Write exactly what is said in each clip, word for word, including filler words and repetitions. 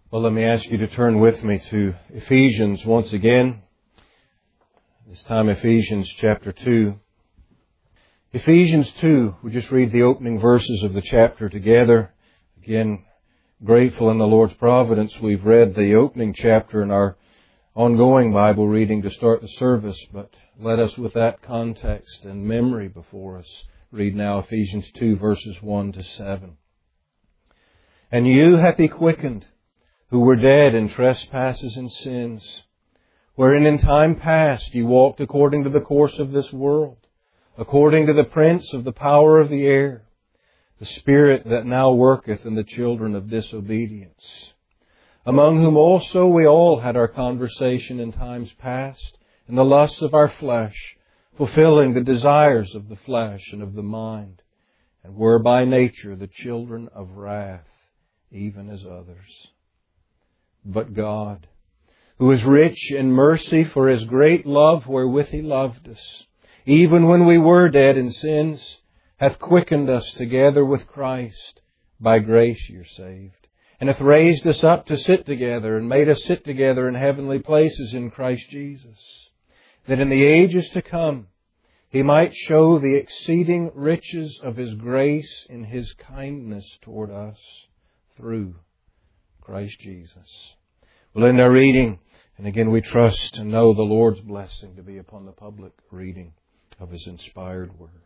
Well, let me ask you to turn with me to Ephesians once again. This time Ephesians chapter two. Ephesians two, we'll just read the opening verses of the chapter together. Again, grateful in the Lord's providence, we've read the opening chapter in our ongoing Bible reading to start the service, but let us, with that context and memory before us, read now Ephesians two, verses one to seven. And you hath He quickened, who were dead in trespasses and sins, wherein in time past ye walked according to the course of this world, according to the prince of the power of the air, the spirit that now worketh in the children of disobedience, among whom also we all had our conversation in times past, in the lusts of our flesh, fulfilling the desires of the flesh and of the mind, and were by nature the children of wrath, even as others. But God, who is rich in mercy for His great love wherewith He loved us, even when we were dead in sins, hath quickened us together with Christ. By grace you're saved. And hath raised us up to sit together, and made us sit together in heavenly places in Christ Jesus, that in the ages to come He might show the exceeding riches of His grace in His kindness toward us through Christ Jesus. We'll end our reading, and again we trust and know the Lord's blessing to be upon the public reading of His inspired Word.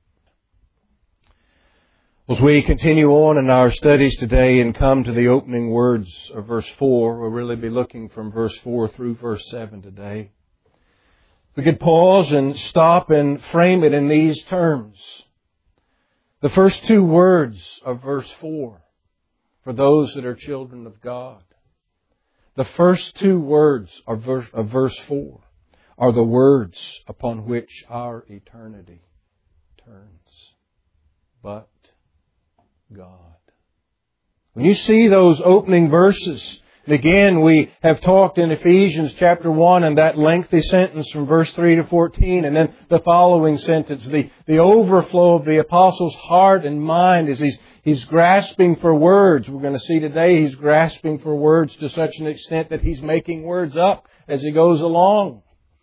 As we continue on in our studies today and come to the opening words of verse four, we'll really be looking from verse four through verse seven today. We could pause and stop and frame it in these terms. The first two words of verse four, for those that are children of God. The first two words of verse, of verse four are the words upon which our eternity turns. But God. When you see those opening verses, again, we have talked in Ephesians chapter one and that lengthy sentence from verse three to fourteen, and then the following sentence, the, the overflow of the apostle's heart and mind as he's, he's grasping for words. We're going to see today he's grasping for words to such an extent that he's making words up as he goes along.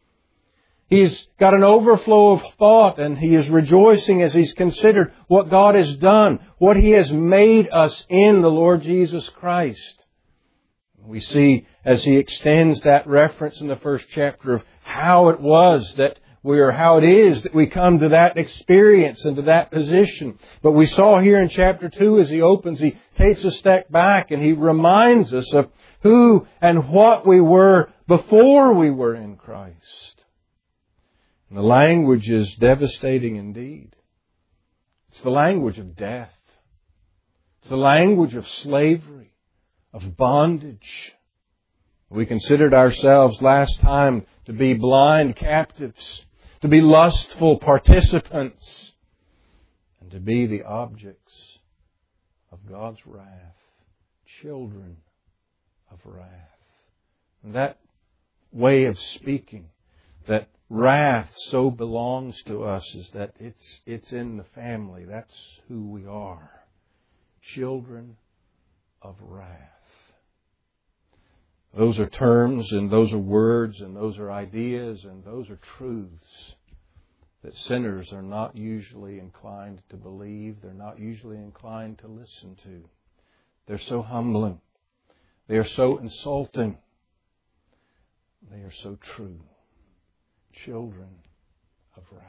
He's got an overflow of thought, and he is rejoicing as he's considered what God has done, what He has made us in the Lord Jesus Christ. We see as he extends that reference in the first chapter of how it was that we are, how it is that we come to that experience and to that position. But we saw here in chapter two as he opens, he takes a step back and he reminds us of who and what we were before we were in Christ. And the language is devastating indeed. It's the language of death. It's the language of slavery, of bondage. We considered ourselves last time to be blind captives, to be lustful participants, and to be the objects of God's wrath, children of wrath. And that way of speaking, that wrath so belongs to us, is that it's it's in the family. That's who we are. Children of wrath. Those are terms and those are words and those are ideas and those are truths that sinners are not usually inclined to believe. They're not usually inclined to listen to. They're so humbling. They are so insulting. They are so true. Children of wrath.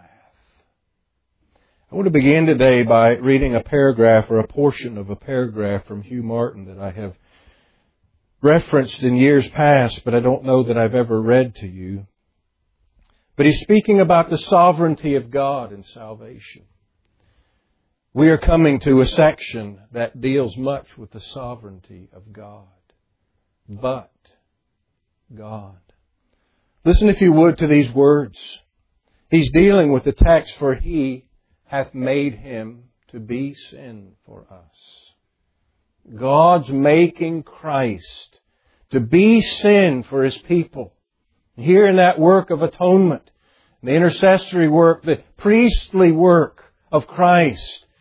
I want to begin today by reading a paragraph or a portion of a paragraph from Hugh Martin that I have referenced in years past, but I don't know that I've ever read to you. But he's speaking about the sovereignty of God in salvation. We are coming to a section that deals much with the sovereignty of God. But God. Listen, if you would, to these words. He's dealing with the text, for He hath made Him to be sin for us. God's making Christ to be sin for His people. Here in that work of atonement, the intercessory work, the priestly work of Christ,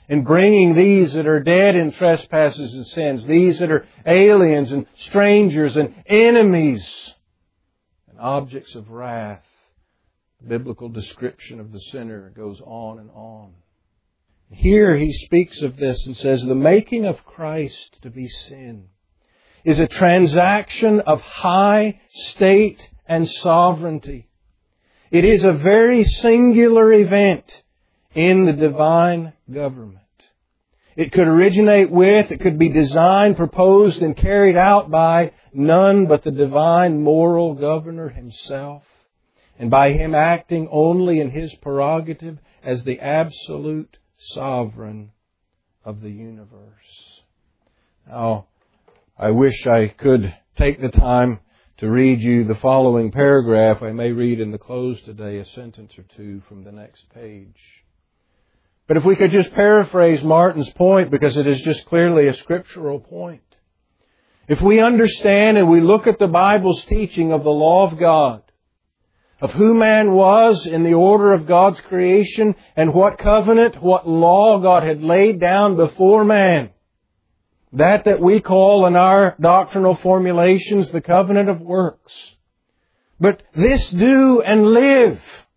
and bringing these that are dead in trespasses and sins, these that are aliens and strangers and enemies and objects of wrath. The biblical description of the sinner goes on and on. Here he speaks of this and says, the making of Christ to be sin is a transaction of high state and sovereignty. It is a very singular event in the divine government. It could originate with, it could be designed, proposed, and carried out by none but the divine moral governor Himself, and by Him acting only in His prerogative as the absolute sovereign of the universe. Now, I wish I could take the time to read you the following paragraph. I may read in the close today a sentence or two from the next page. But if we could just paraphrase Martin's point, because it is just clearly a scriptural point. If we understand and we look at the Bible's teaching of the law of God, of who man was in the order of God's creation, and what covenant, what law God had laid down before man, that that we call in our doctrinal formulations the covenant of works. But this do and live.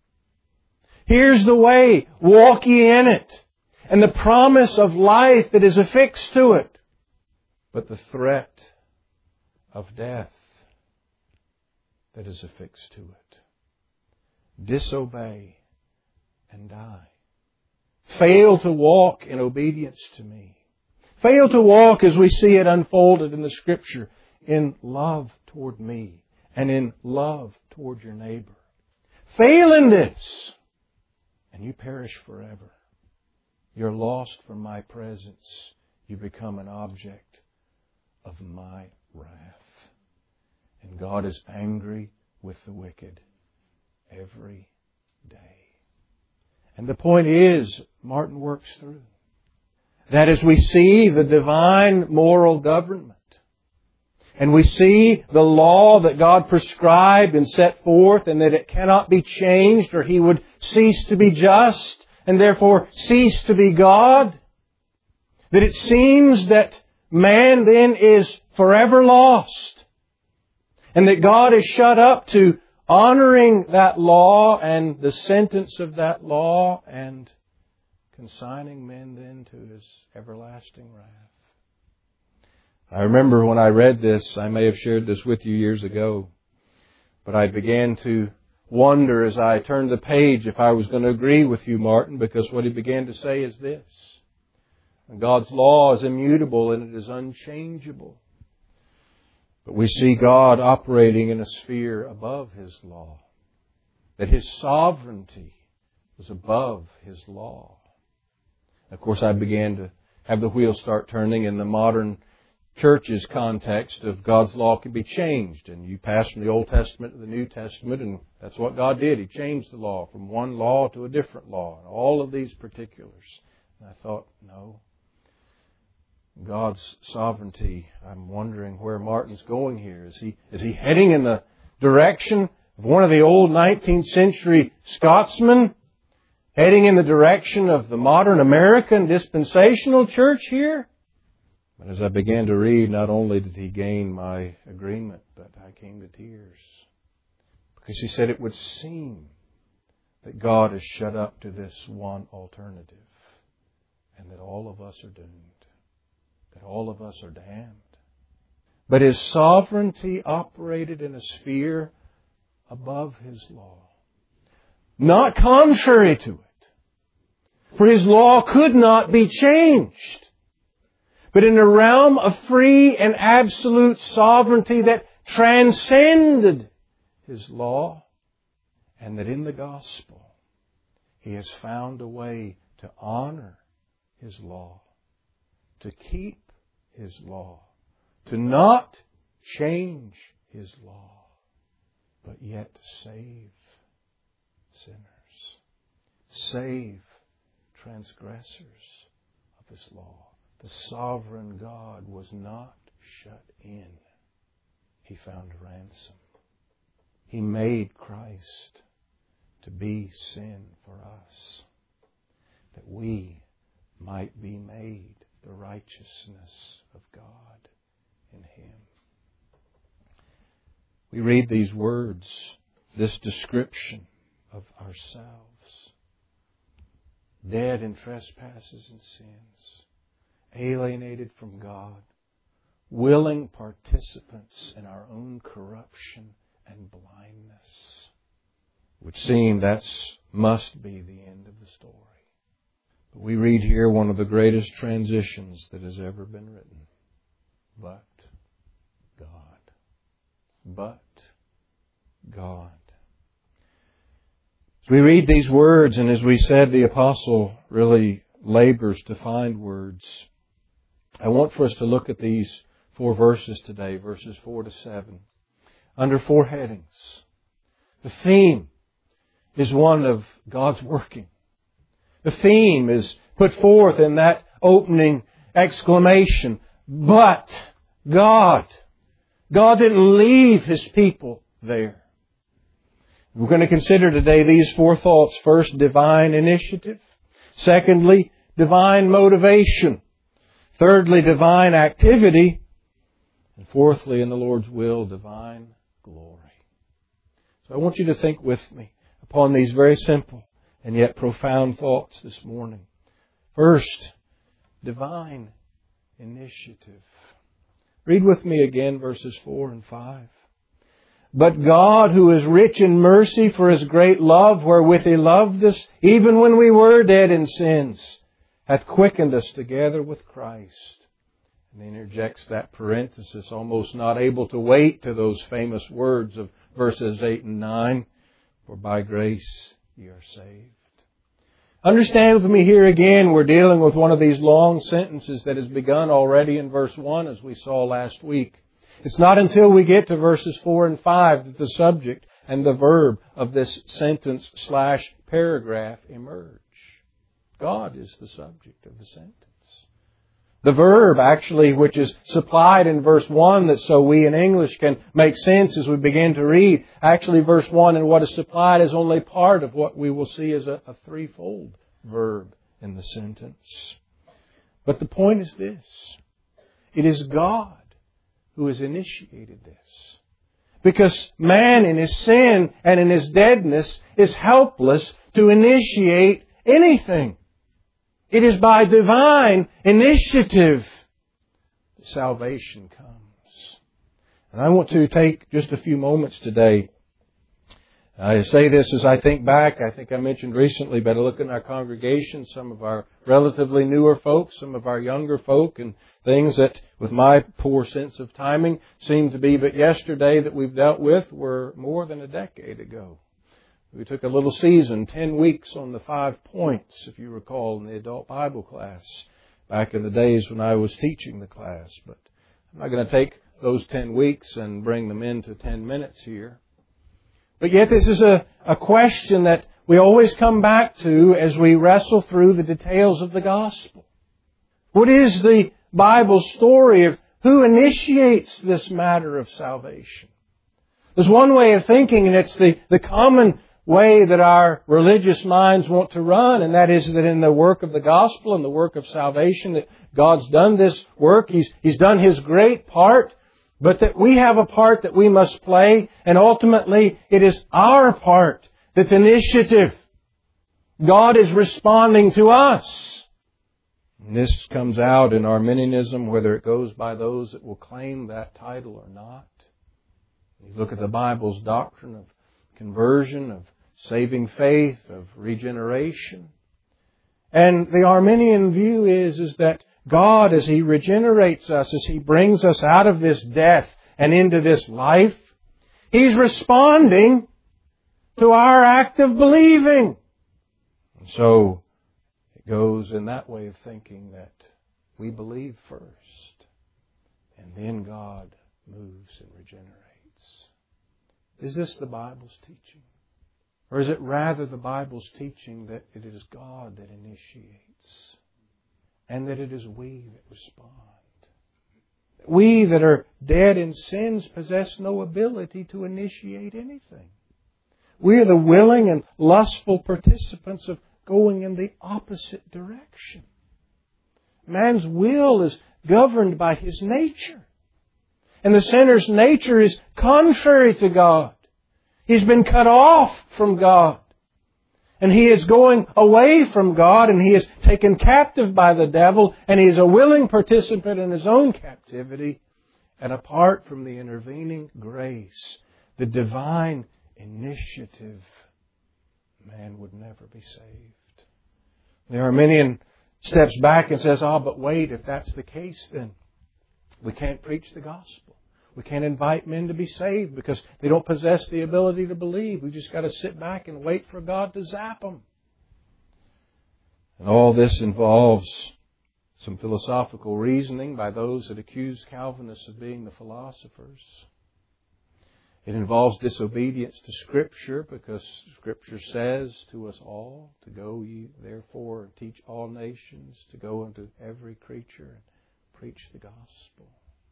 Here's the way. Walk ye in it. And the promise of life that is affixed to it. But the threat of death that is affixed to it. Disobey and die. Fail to walk in obedience to me. Fail to walk as we see it unfolded in the Scripture in love toward me and in love toward your neighbor. Fail in this and you perish forever. You're lost from my presence. You become an object of my wrath. And God is angry with the wicked every day. And the point is, Martin works through, that as we see the divine moral government, and we see the law that God prescribed and set forth, and that it cannot be changed or He would cease to be just and therefore cease to be God, that it seems that man then is forever lost, and that God is shut up to honoring that law and the sentence of that law and consigning men then to His everlasting wrath. I remember when I read this, I may have shared this with you years ago, but I began to wonder as I turned the page if I was going to agree with you, Martin, because what he began to say is this: God's law is immutable and it is unchangeable. But we see God operating in a sphere above His law, that His sovereignty was above His law. Of course, I began to have the wheels start turning in the modern church's context of God's law can be changed. And you pass from the Old Testament to the New Testament, and that's what God did. He changed the law from one law to a different law, and all of these particulars. And I thought, no. God's sovereignty, I'm wondering where Martin's going here. Is he, is he heading in the direction of one of the old nineteenth century Scotsmen? Heading in the direction of the modern American dispensational church here? But as I began to read, not only did he gain my agreement, but I came to tears. Because he said it would seem that God is shut up to this one alternative, and that all of us are doomed, that all of us are damned. But His sovereignty operated in a sphere above His law, not contrary to it, for His law could not be changed. But in a realm of free and absolute sovereignty that transcended His law, and that in the gospel He has found a way to honor His law, to keep His law, to not change His law, but yet to save sinners, save transgressors of His law. The sovereign God was not shut in. He found a ransom. He made Christ to be sin for us, that we might be made the righteousness of God in Him. We read these words, this description of ourselves. Dead in trespasses and sins, alienated from God, willing participants in our own corruption and blindness. It would seem that must be the end of the story. But we read here one of the greatest transitions that has ever been written. But God. But God. As we read these words, and as we said, the apostle really labors to find words. I want for us to look at these four verses today, verses four to seven, under four headings. The theme is one of God's working. The theme is put forth in that opening exclamation, but God. God didn't leave His people there. We're going to consider today these four thoughts. First, divine initiative. Secondly, divine motivation. Thirdly, divine activity. And fourthly, in the Lord's will, divine glory. So I want you to think with me upon these very simple and yet profound thoughts this morning. First, divine initiative. Read with me again verses four and five. But God, who is rich in mercy for His great love, wherewith He loved us, even when we were dead in sins, hath quickened us together with Christ. And He interjects that parenthesis, almost not able to wait to those famous words of verses eight and nine. For by grace ye are saved. Understand with me here again, we're dealing with one of these long sentences that has begun already in verse one, as we saw last week. It's not until we get to verses four and five that the subject and the verb of this sentence slash paragraph emerge. God is the subject of the sentence. The verb, actually, which is supplied in verse one, that so we in English can make sense as we begin to read, actually verse one and what is supplied is only part of what we will see as a, a threefold verb in the sentence. But the point is this. It is God who has initiated this. Because man in his sin and in his deadness is helpless to initiate anything. It is by divine initiative that salvation comes. And I want to take just a few moments today. I say this as I think back. I think I mentioned recently, but I look in our congregation, some of our relatively newer folks, some of our younger folk, and things that, with my poor sense of timing, seem to be but yesterday that we've dealt with were more than a decade ago. We took a little season, ten weeks on the five points, if you recall, in the adult Bible class, back in the days when I was teaching the class. But I'm not going to take those ten weeks and bring them into ten minutes here. But yet this is a, a question that we always come back to as we wrestle through the details of the gospel. What is the Bible story of who initiates this matter of salvation? There's one way of thinking, and it's the, the common way that our religious minds want to run, and that is that in the work of the gospel and the work of salvation, that God's done this work. He's, He's done His great part. But that we have a part that we must play, and ultimately it is our part that's initiative. God is responding to us. And this comes out in Arminianism, whether it goes by those that will claim that title or not. You look at the Bible's doctrine of conversion, of saving faith, of regeneration. And the Arminian view is, is that God, as He regenerates us, as He brings us out of this death and into this life, He's responding to our act of believing. And so it goes in that way of thinking that we believe first, and then God moves and regenerates. Is this the Bible's teaching? Or is it rather the Bible's teaching that it is God that initiates? And that it is we that respond. We that are dead in sins possess no ability to initiate anything. We are the willing and lustful participants of going in the opposite direction. man's will is governed by his nature. And the sinner's nature is contrary to God. He's been cut off from God. And he is going away from God, and he is taken captive by the devil, and he is a willing participant in his own captivity. And apart from the intervening grace, the divine initiative, man would never be saved. The Arminian steps back and says, oh, but wait, if that's the case, then we can't preach the gospel. We can't invite men to be saved because they don't possess the ability to believe. We just got to sit back and wait for God to zap them. And all this involves some philosophical reasoning by those that accuse Calvinists of being the philosophers. It involves disobedience to Scripture because Scripture says to us all to go ye therefore and teach all nations, to go unto every creature and preach the gospel.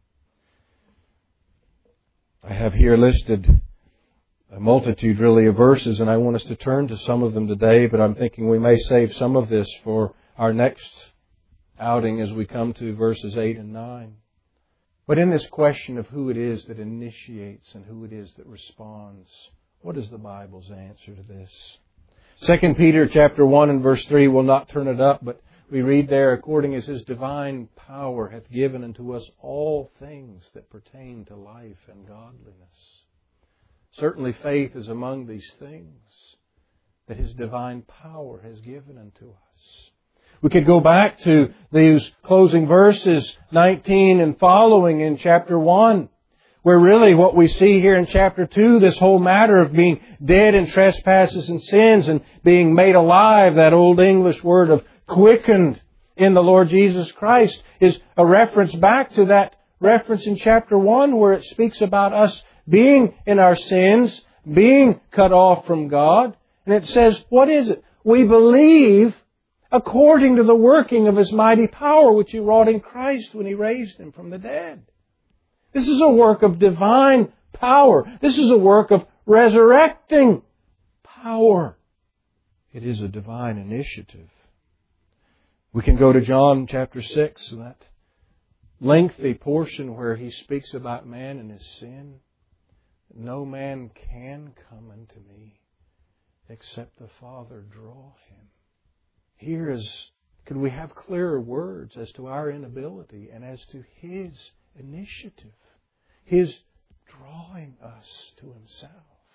I have here listed a multitude really of verses, and I want us to turn to some of them today, but I'm thinking we may save some of this for our next outing as we come to verses eight and nine. But in this question of who it is that initiates and who it is that responds, what is the Bible's answer to this? Second Peter chapter one and verse three, we'll not turn it up, but we read there, according as His divine power hath given unto us all things that pertain to life and godliness. Certainly faith is among these things that His divine power has given unto us. We could go back to these closing verses, nineteen and following in chapter one, where really what we see here in chapter two, this whole matter of being dead in trespasses and sins and being made alive, that old English word of quickened in the Lord Jesus Christ, is a reference back to that reference in chapter one where it speaks about us being in our sins, being cut off from God. And it says, what is it? We believe according to the working of His mighty power, which He wrought in Christ when He raised Him from the dead. This is a work of divine power. This is a work of resurrecting power. It is a divine initiative. We can go to John chapter six, that lengthy portion where He speaks about man and his sin. No man can come unto me except the Father draw him. Here is, could we have clearer words as to our inability and as to His initiative, His drawing us to Himself.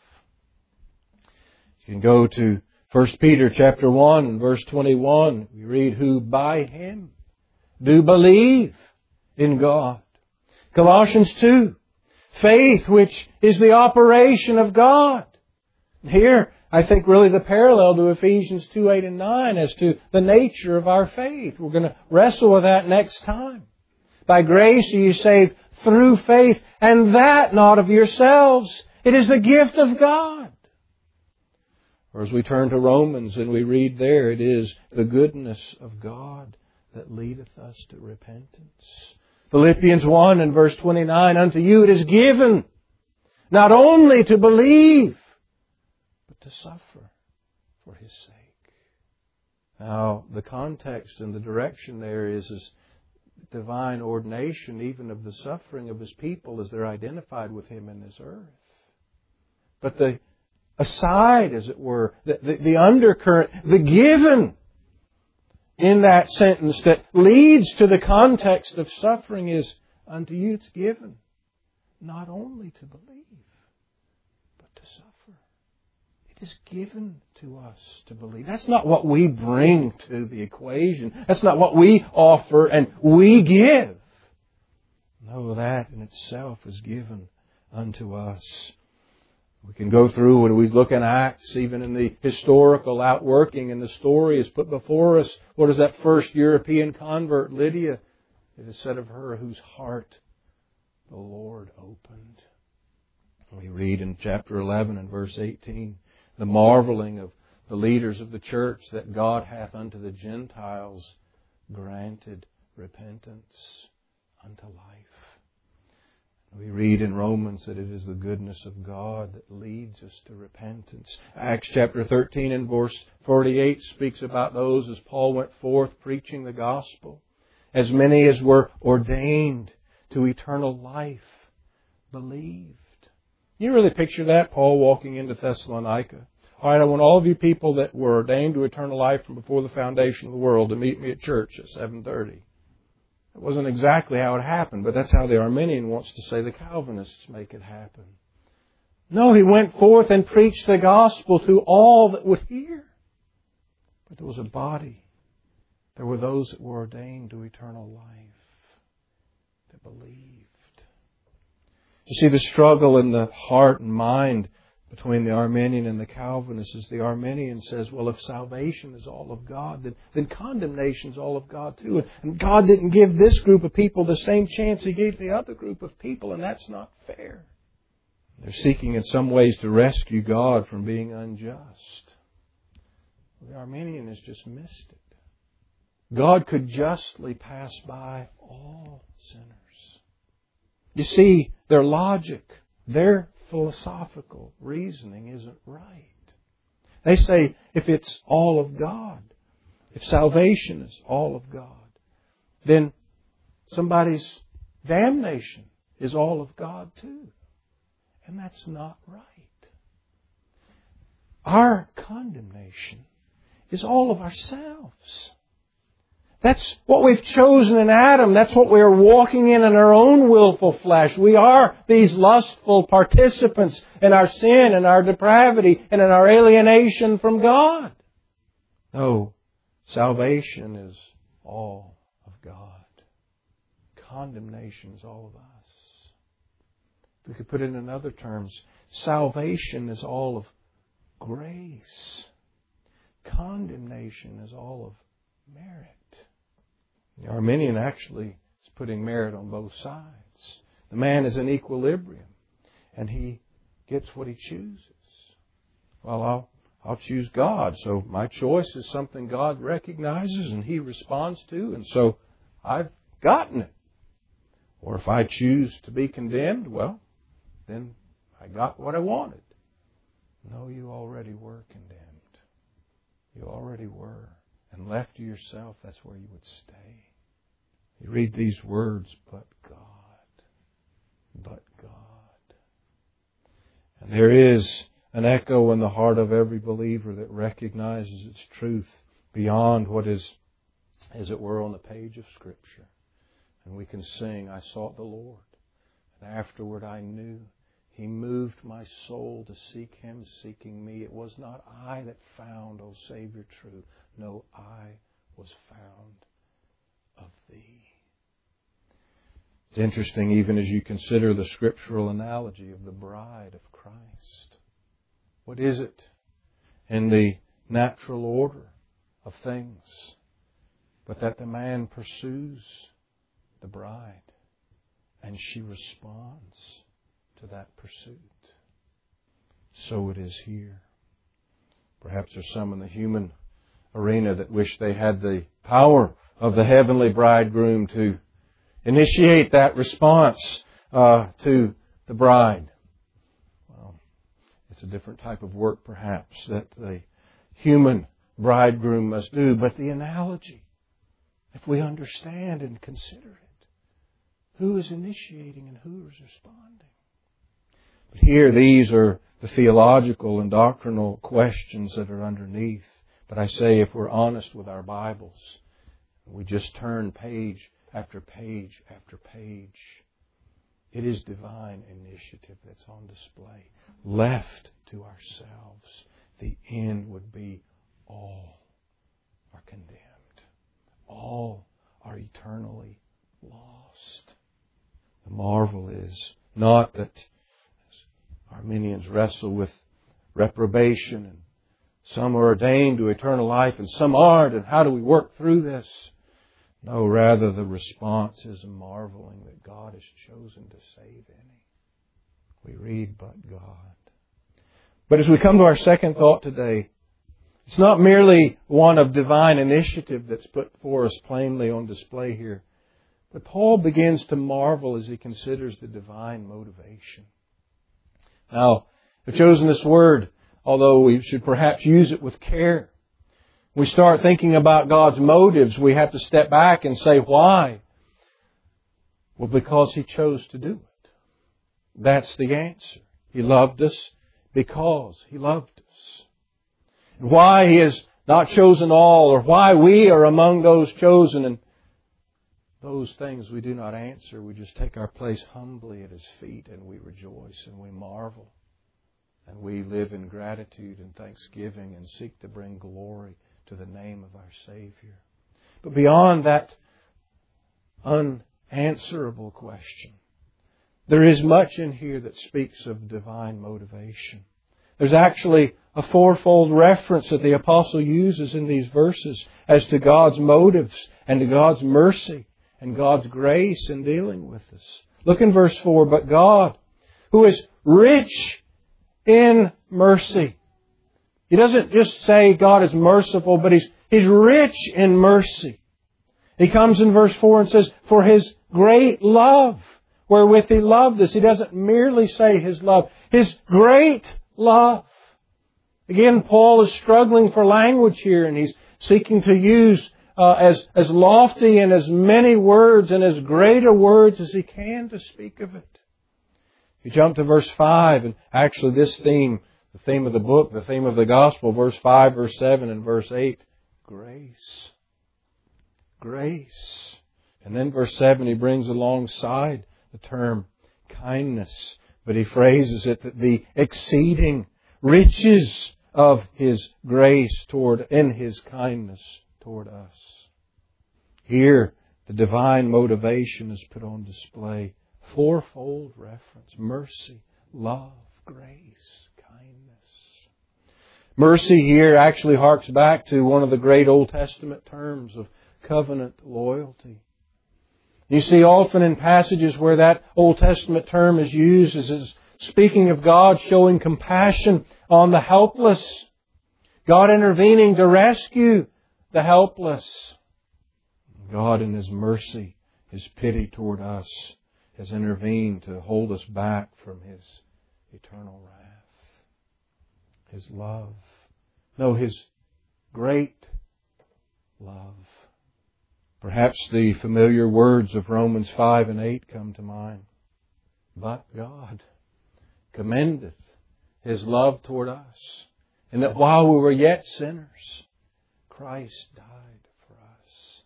You can go to First Peter chapter one and verse twenty-one. We read, who by Him do believe in God. Colossians two, faith which is the operation of God. Here, I think really the parallel to Ephesians two, eight and nine as to the nature of our faith. We're going to wrestle with that next time. By grace are you saved through faith, and that not of yourselves. It is the gift of God. Or as we turn to Romans and we read there, it is the goodness of God that leadeth us to repentance. Philippians one and verse twenty-nine, unto you it is given not only to believe, but to suffer for His sake. Now, the context and the direction there is, is divine ordination even of the suffering of His people as they're identified with Him in this earth. But the aside, as it were, the, the, the undercurrent, the given in that sentence that leads to the context of suffering is, unto you it's given not only to believe, but to suffer. It is given to us to believe. That's not what we bring to the equation. That's not what we offer and we give. No, that in itself is given unto us. We can go through when we look in Acts, even in the historical outworking, and the story is put before us. What is that first European convert, Lydia? It is said of her, whose heart the Lord opened. We read in chapter eleven and verse eighteen, the marveling of the leaders of the church that God hath unto the Gentiles granted repentance unto life. We read in Romans that it is the goodness of God that leads us to repentance. Acts chapter thirteen and verse forty-eight speaks about those as Paul went forth preaching the gospel. as many as were ordained to eternal life believed. You really picture that? Paul walking into Thessalonica. All right, I want all of you people that were ordained to eternal life from before the foundation of the world to meet me at church at seven thirty. It wasn't exactly how it happened, but that's how the Arminian wants to say the Calvinists make it happen. No, he went forth and preached the gospel to all that would hear. But there was a body. There were those that were ordained to eternal life that believed. You see, the struggle in the heart and mind between the Arminian and the Calvinist is the Arminian says, well, if salvation is all of God, then, then condemnation is all of God too. And God didn't give this group of people the same chance He gave the other group of people, and that's not fair. They're seeking in some ways to rescue God from being unjust. The Arminian has just missed it. God could justly pass by all sinners. You see, their logic, their philosophical reasoning isn't right. They say if it's all of God, if salvation is all of God, then somebody's damnation is all of God too. And that's not right. Our condemnation is all of ourselves. That's what we've chosen in Adam. That's what we are walking in in our own willful flesh. We are these lustful participants in our sin and our depravity and in our alienation from God. No, salvation is all of God. Condemnation is all of us. We could put it in other terms. Salvation is all of grace. Condemnation is all of merit. The Arminian actually is putting merit on both sides. The man is in equilibrium, and he gets what he chooses. Well, I'll, I'll choose God, so my choice is something God recognizes and He responds to, and so I've gotten it. Or if I choose to be condemned, well, then I got what I wanted. No, you already were condemned. You already were. And left to yourself, that's where you would stay. You read these words, but God. But God. And there is an echo in the heart of every believer that recognizes its truth beyond what is, as it were, on the page of Scripture. And we can sing, I sought the Lord, and afterward I knew He moved my soul to seek Him, seeking me. It was not I that found, O Savior true. No, I was found of Thee. It's interesting even as you consider the scriptural analogy of the bride of Christ. What is it in the natural order of things but that the man pursues the bride and she responds to that pursuit? So it is here. Perhaps there's some in the human arena that wish they had the power of the heavenly bridegroom to initiate that response uh, to the bride. Well, it's a different type of work perhaps that the human bridegroom must do. But the analogy, if we understand and consider it, who is initiating and who is responding? But here, these are the theological and doctrinal questions that are underneath. But I say, if we're honest with our Bibles, we just turn page after page after page, it is divine initiative that's on display. Left to ourselves, the end would be all are condemned. All are eternally lost. The marvel is not that Arminians wrestle with reprobation and some are ordained to eternal life and some aren't, and how do we work through this? No, rather the response is marveling that God has chosen to save any. We read, but God. But as we come to our second thought today, it's not merely one of divine initiative that's put for us plainly on display here, but Paul begins to marvel as he considers the divine motivation. Now, I've chosen this word, although we should perhaps use it with care. We start thinking about God's motives, we have to step back and say, why? Well, because He chose to do it. That's the answer. He loved us because He loved us. And why He has not chosen all, or why we are among those chosen, and those things we do not answer. We just take our place humbly at His feet, and we rejoice and we marvel. And we live in gratitude and thanksgiving and seek to bring glory to the name of our Savior. But beyond that unanswerable question, there is much in here that speaks of divine motivation. There's actually a fourfold reference that the Apostle uses in these verses as to God's motives and to God's mercy and God's grace in dealing with us. Look in verse four. But God, who is rich in mercy. He doesn't just say God is merciful, but He's, He's rich in mercy. He comes in verse four and says, for His great love, wherewith He loved us. He doesn't merely say His love. His great love. Again, Paul is struggling for language here, and he's seeking to use uh, as, as lofty and as many words and as greater words as he can to speak of it. You jump to verse five, and actually this theme, the theme of the book, the theme of the gospel, verse five, verse seven, and verse eight, grace. Grace. And then verse seven, he brings alongside the term kindness, but he phrases it that the exceeding riches of His grace toward, in His kindness toward us. Here, the divine motivation is put on display. Fourfold reference. Mercy, love, grace, kindness. Mercy here actually harks back to one of the great Old Testament terms of covenant loyalty. You see often in passages where that Old Testament term is used as is speaking of God showing compassion on the helpless. God intervening to rescue the helpless. God in His mercy, His pity toward us, has intervened to hold us back from His eternal wrath. His love. No, His great love. Perhaps the familiar words of Romans five and eight come to mind. But God commendeth His love toward us, and that while we were yet sinners, Christ died for us.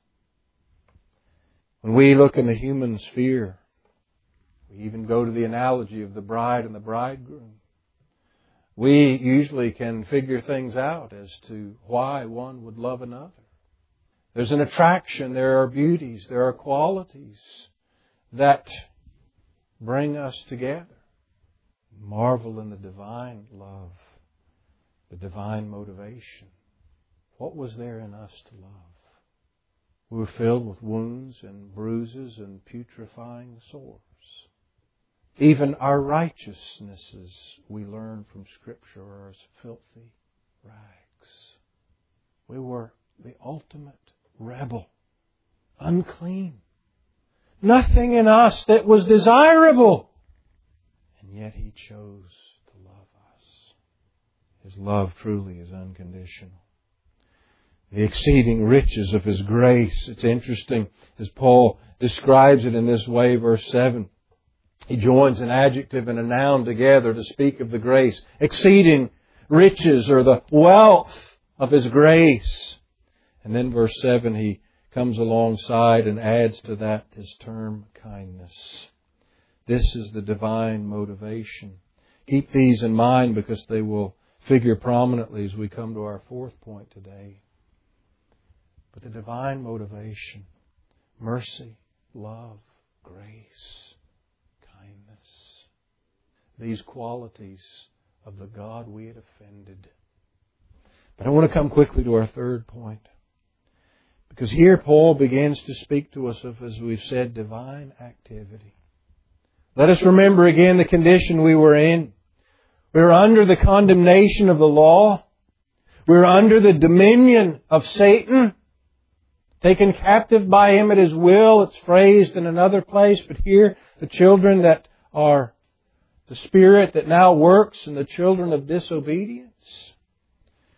When we look in the human sphere, we even go to the analogy of the bride and the bridegroom. We usually can figure things out as to why one would love another. There's an attraction, there are beauties, there are qualities that bring us together. Marvel in the divine love, the divine motivation. What was there in us to love? We were filled with wounds and bruises and putrefying sores. Even our righteousnesses, we learn from Scripture, are as filthy rags. We were the ultimate rebel, unclean. Nothing in us that was desirable. And yet He chose to love us. His love truly is unconditional. The exceeding riches of His grace. It's interesting as Paul describes it in this way, verse seven. He joins an adjective and a noun together to speak of the grace. Exceeding riches, or the wealth of His grace. And then verse seven, he comes alongside and adds to that this term, kindness. This is the divine motivation. Keep these in mind because they will figure prominently as we come to our fourth point today. But the divine motivation, mercy, love, grace, kindness. These qualities of the God we had offended. But I want to come quickly to our third point. Because here Paul begins to speak to us of, as we've said, divine activity. Let us remember again the condition we were in. We were under the condemnation of the law. We were under the dominion of Satan. Taken captive by him at his will. It's phrased in another place. But here, the children that are the Spirit that now works and the children of disobedience.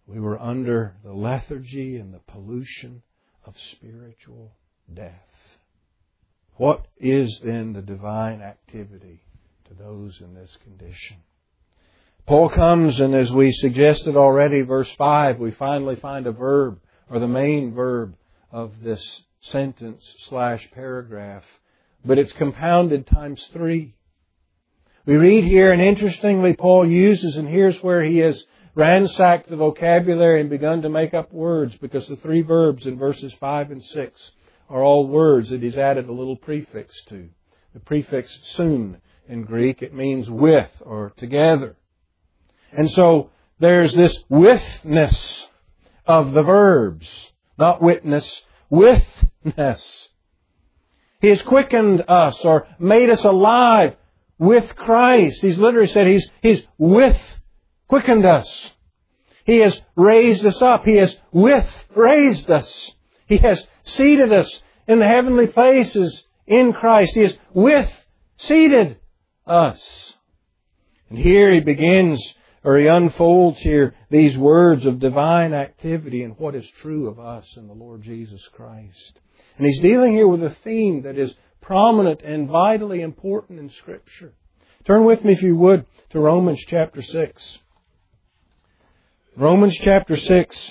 We were under the lethargy and the pollution of spiritual death. What is then the divine activity to those in this condition? Paul comes, and as we suggested already, verse five, we finally find a verb, or the main verb of this sentence slash paragraph. But it's compounded times three. We read here, and interestingly, Paul uses, and here's where he has ransacked the vocabulary and begun to make up words, because the three verbs in verses five and six are all words that he's added a little prefix to. The prefix soon in Greek, it means with or together. And so there's this withness of the verbs, not witness, withness. He has quickened us or made us alive with Christ. He's literally said He's, he's with, quickened us. He has raised us up. He has with raised us. He has seated us in the heavenly places in Christ. He has with seated us. And here he begins, or he unfolds here, these words of divine activity and what is true of us in the Lord Jesus Christ. And he's dealing here with a theme that is prominent and vitally important in Scripture. Turn with me, if you would, to Romans chapter six. Romans chapter six.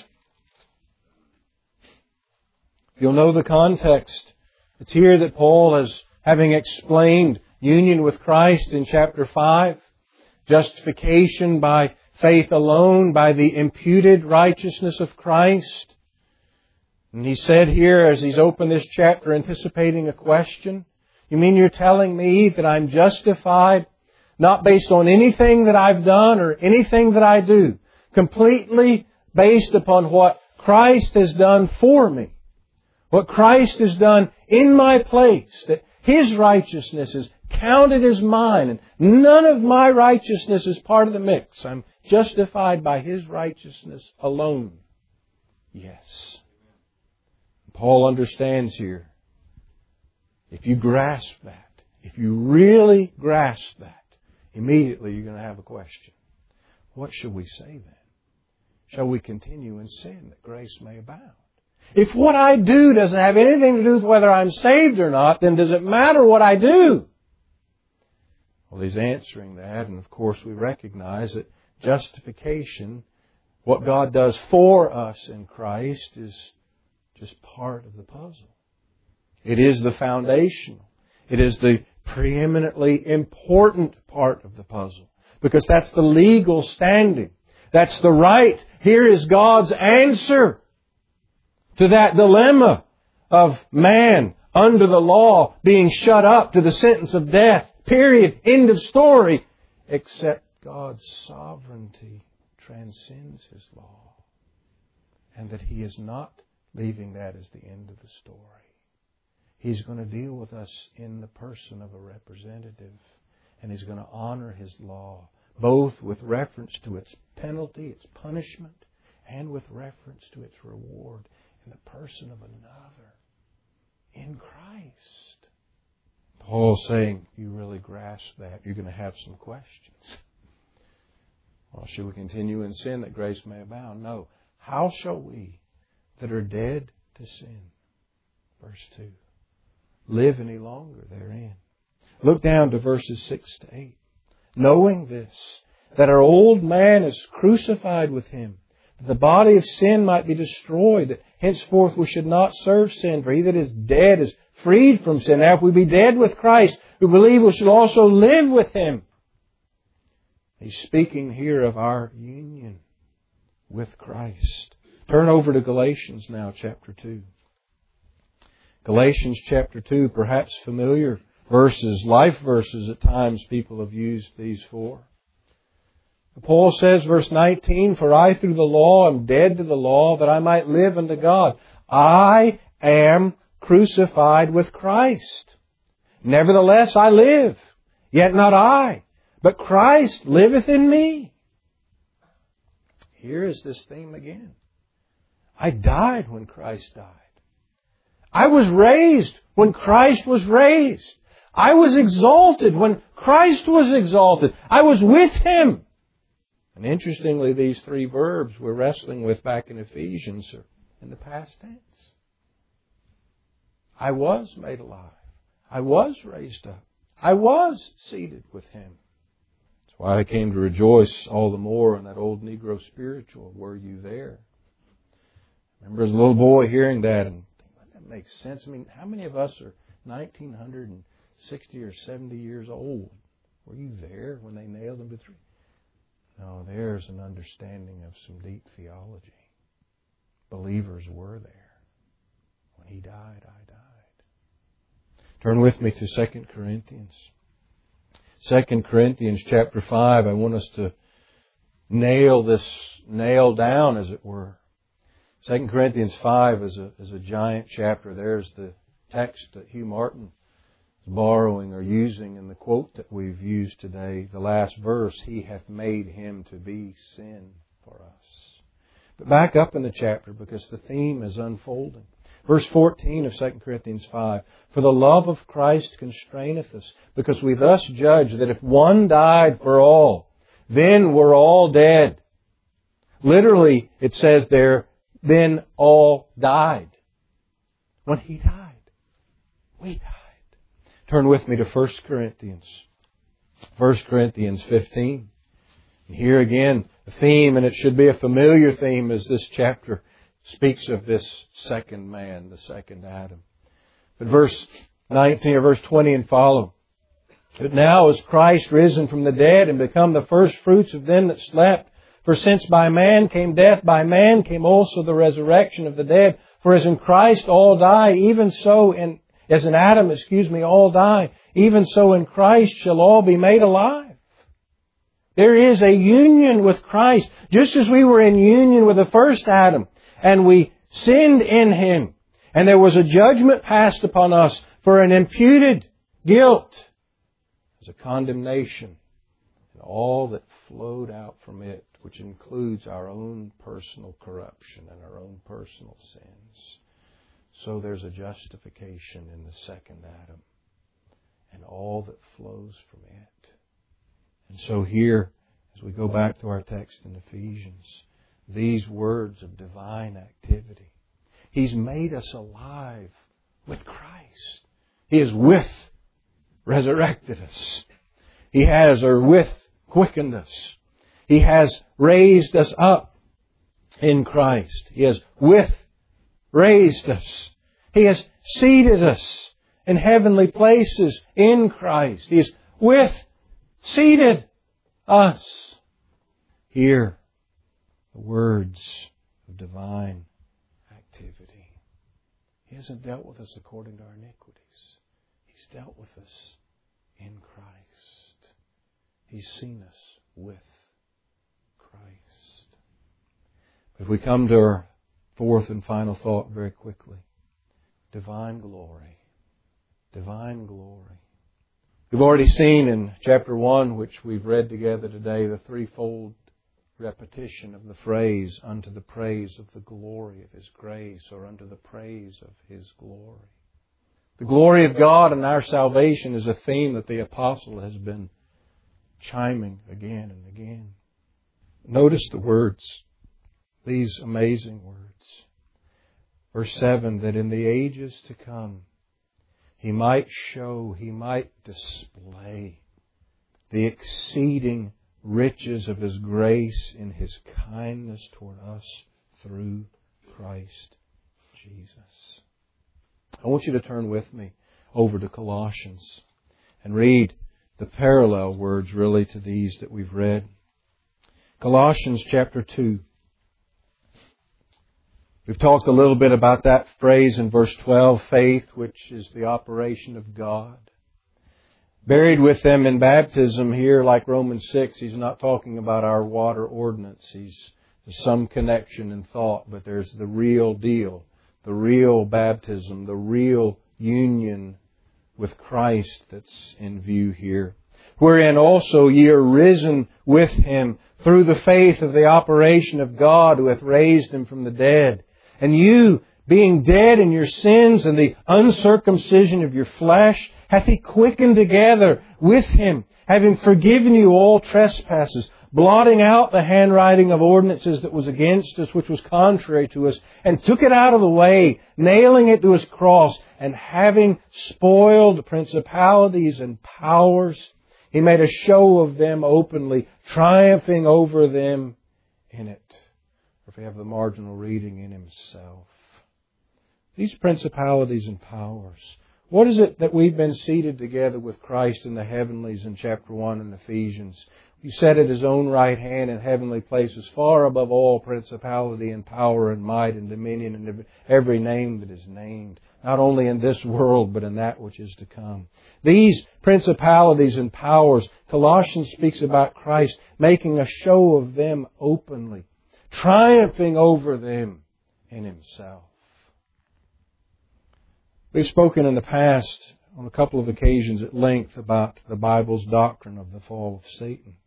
You'll know the context. It's here that Paul has, having explained union with Christ in chapter five, justification by faith alone, by the imputed righteousness of Christ. And he said here, as he's opened this chapter, anticipating a question, you mean you're telling me that I'm justified not based on anything that I've done or anything that I do, completely based upon what Christ has done for me? What Christ has done in my place, that His righteousness is counted as mine, and none of my righteousness is part of the mix. I'm justified by His righteousness alone. Yes. Paul understands here, if you grasp that, if you really grasp that, immediately you're going to have a question. What shall we say then? Shall we continue in sin that grace may abound? If what I do doesn't have anything to do with whether I'm saved or not, then does it matter what I do? Well, he's answering that, and of course we recognize that justification, what God does for us in Christ, is just part of the puzzle. It is the foundational. It is the preeminently important part of the puzzle, because that's the legal standing. That's the right. Here is God's answer to that dilemma of man under the law being shut up to the sentence of death. Period. End of story. Except God's sovereignty transcends His law. And that He is not leaving that as the end of the story. He's going to deal with us in the person of a representative. And He's going to honor His law, both with reference to its penalty, its punishment, and with reference to its reward in the person of another, in Christ. Paul's saying, you really grasp that, you're going to have some questions. Well, should we continue in sin that grace may abound? No. How shall we that are dead to sin, verse two, live any longer therein? Look down to verses six to eight. Knowing this, that our old man is crucified with Him, that the body of sin might be destroyed, that henceforth we should not serve sin, for he that is dead is freed from sin. Now if we be dead with Christ, we believe we shall also live with Him. He's speaking here of our union with Christ. Turn over to Galatians now, chapter two. Galatians chapter two, perhaps familiar verses, life verses at times people have used these for. Paul says, verse nineteen, for I through the law am dead to the law, that I might live unto God. I am crucified with Christ. Nevertheless I live, yet not I, but Christ liveth in me. Here is this theme again. I died when Christ died. I was raised when Christ was raised. I was exalted when Christ was exalted. I was with Him. And interestingly, these three verbs we're wrestling with back in Ephesians are in the past tense. I was made alive. I was raised up. I was seated with Him. That's why I came to rejoice all the more in that old Negro spiritual, were you there? I remember as a little boy hearing that and thinking, that makes sense. I mean, how many of us are nineteen sixty or seventy years old? Were you there when they nailed Him to three? No, there's an understanding of some deep theology. Believers were there. When He died, I died. Turn with me to Second Corinthians. Second Corinthians chapter five. I want us to nail this, nail down, as it were. Second Corinthians five is a, is a giant chapter. There's the text that Hugh Martin is borrowing or using in the quote that we've used today. The last verse, He hath made Him to be sin for us. But back up in the chapter because the theme is unfolding. Verse fourteen of Second Corinthians five. For the love of Christ constraineth us, because we thus judge that if one died for all, then we're all dead. Literally, it says there, then all died. When He died, we died. Turn with me to First Corinthians. First Corinthians fifteen. And here again, the theme, and it should be a familiar theme as this chapter speaks of this second man, the second Adam. But verse nineteen or verse twenty and follow. But now is Christ risen from the dead and become the first fruits of them that slept. For since by man came death, by man came also the resurrection of the dead. For as in Christ all die, even so in, as in Adam, excuse me, all die, even so in Christ shall all be made alive. There is a union with Christ, just as we were in union with the first Adam. And we sinned in Him. And there was a judgment passed upon us for an imputed guilt. There's a condemnation and all that flowed out from it, which includes our own personal corruption and our own personal sins. So there's a justification in the second Adam and all that flows from it. And so here, as we go back to our text in Ephesians, these words of divine activity. He's made us alive with Christ. He is with resurrected us. He has, or with, quickened us. He has raised us up in Christ. He has with raised us. He has seated us in heavenly places in Christ. He has with seated us. Here, the words of divine activity. He hasn't dealt with us according to our iniquities. He's dealt with us in Christ. He's seen us with Christ. But if we come to our fourth and final thought very quickly. Divine glory. Divine glory. We've already seen in chapter one, which we've read together today, the threefold repetition of the phrase, unto the praise of the glory of His grace, or unto the praise of His glory. The glory of God and our salvation is a theme that the apostle has been chiming again and again. Notice the words, these amazing words. Verse seven, that in the ages to come, He might show, He might display the exceeding riches of His grace in His kindness toward us through Christ Jesus. I want you to turn with me over to Colossians and read the parallel words really to these that we've read. Colossians chapter two. We've talked a little bit about that phrase in verse twelve, faith, which is the operation of God. Buried with them in baptism here, like Romans six, he's not talking about our water ordinance. He's, there's some connection in thought, but there's the real deal, the real baptism, the real union with Christ that's in view here. Wherein also ye are risen with Him through the faith of the operation of God who hath raised Him from the dead. And you, being dead in your sins and the uncircumcision of your flesh, hath He quickened together with Him, having forgiven you all trespasses, blotting out the handwriting of ordinances that was against us, which was contrary to us, and took it out of the way, nailing it to His cross, and having spoiled principalities and powers, He made a show of them openly, triumphing over them in it. Or if we have the marginal reading, in Himself. These principalities and powers. What is it that we've been seated together with Christ in the heavenlies in chapter one in Ephesians? He sat at His own right hand in heavenly places, far above all principality and power and might and dominion and every name that is named, not only in this world, but in that which is to come. These principalities and powers, Colossians speaks about Christ making a show of them openly, triumphing over them in Himself. We've spoken in the past on a couple of occasions at length about the Bible's doctrine of the fall of Satan.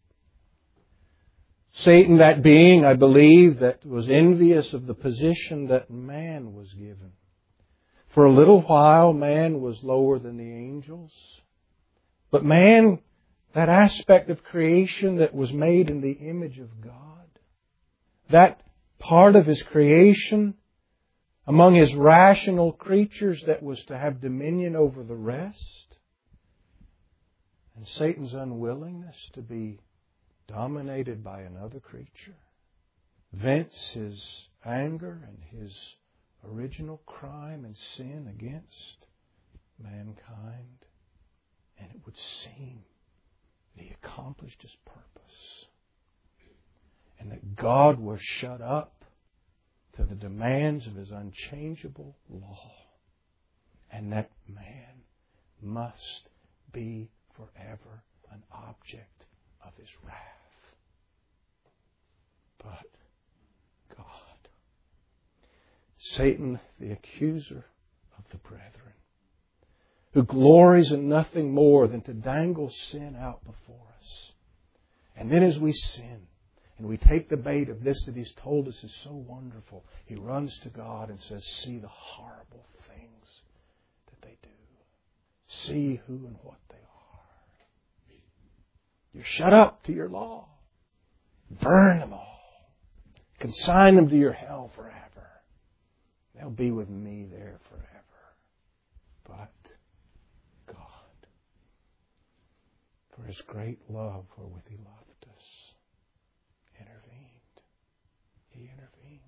Satan, that being, I believe, that was envious of the position that man was given. For a little while, man was lower than the angels. But man, that aspect of creation that was made in the image of God, that part of His creation, among His rational creatures that was to have dominion over the rest, and Satan's unwillingness to be dominated by another creature, vents his anger and his original crime and sin against mankind. And it would seem that He accomplished His purpose, and that God was shut up to the demands of His unchangeable law, and that man must be forever an object of His wrath. But God, Satan, the accuser of the brethren, who glories in nothing more than to dangle sin out before us. And then as we sin, and we take the bait of this that He's told us is so wonderful, he runs to God and says, see the horrible things that they do. See who and what they are. You're shut up to your law. Burn them all. Consign them to your hell forever. They'll be with me there forever. But God, for His great love wherewith He loved us, intervened. He intervened.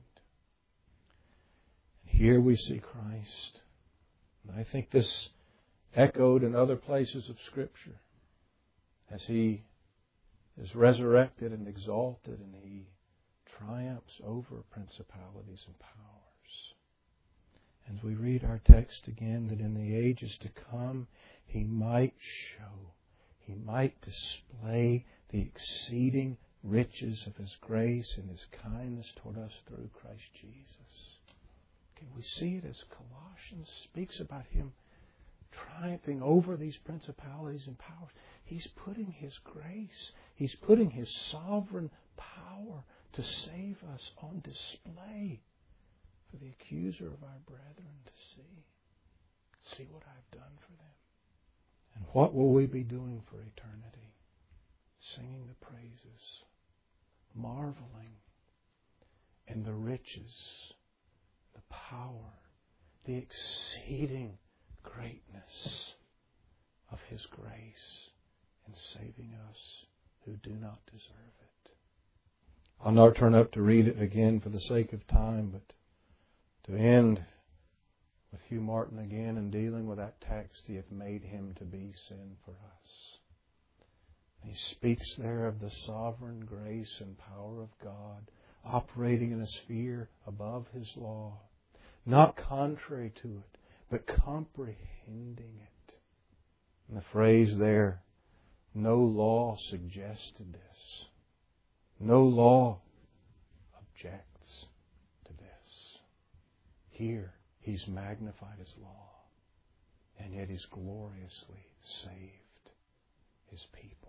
And here we see Christ. And I think this echoed in other places of Scripture as He is resurrected and exalted, and He triumphs over principalities and powers. As we read our text again, that in the ages to come He might show, He might display the exceeding riches of His grace and His kindness toward us through Christ Jesus. Can we see it as Colossians speaks about Him triumphing over these principalities and powers? He's putting His grace, He's putting His sovereign power to save us on display for the accuser of our brethren to see. See what I've done for them. And what will we be doing for eternity? Singing the praises, marveling in the riches, the power, the exceeding greatness of His grace in saving us who do not deserve it. I'll not turn up to read it again for the sake of time, but to end with Hugh Martin again in dealing with that text, He hath made Him to be sin for us. He speaks there of the sovereign grace and power of God operating in a sphere above His law, not contrary to it, but comprehending it. And the phrase there, no law suggested this. No law objects to this. Here, He's magnified His law, and yet He's gloriously saved His people.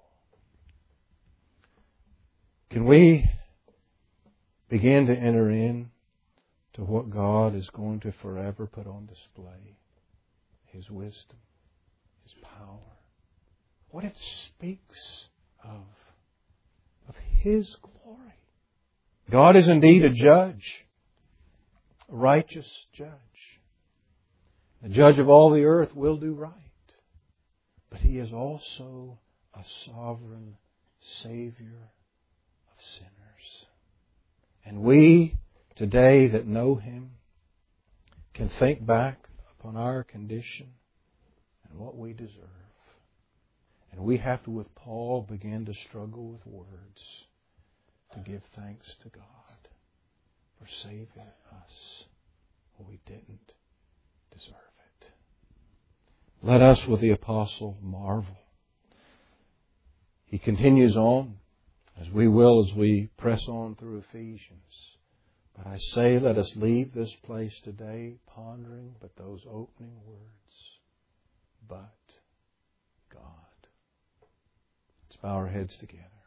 Can we begin to enter in to what God is going to forever put on display? His wisdom, His power, what it speaks of, of His glory. God is indeed a judge, a righteous judge. The judge of all the earth will do right. But He is also a sovereign Savior of sinners. And we today that know Him can think back upon our condition and what we deserve. And we have to, with Paul, begin to struggle with words to give thanks to God for saving us when we didn't deserve it. Let us, with the apostle, marvel. He continues on, as we will as we press on through Ephesians. But I say, let us leave this place today pondering but those opening words. But God. Let's bow our heads together.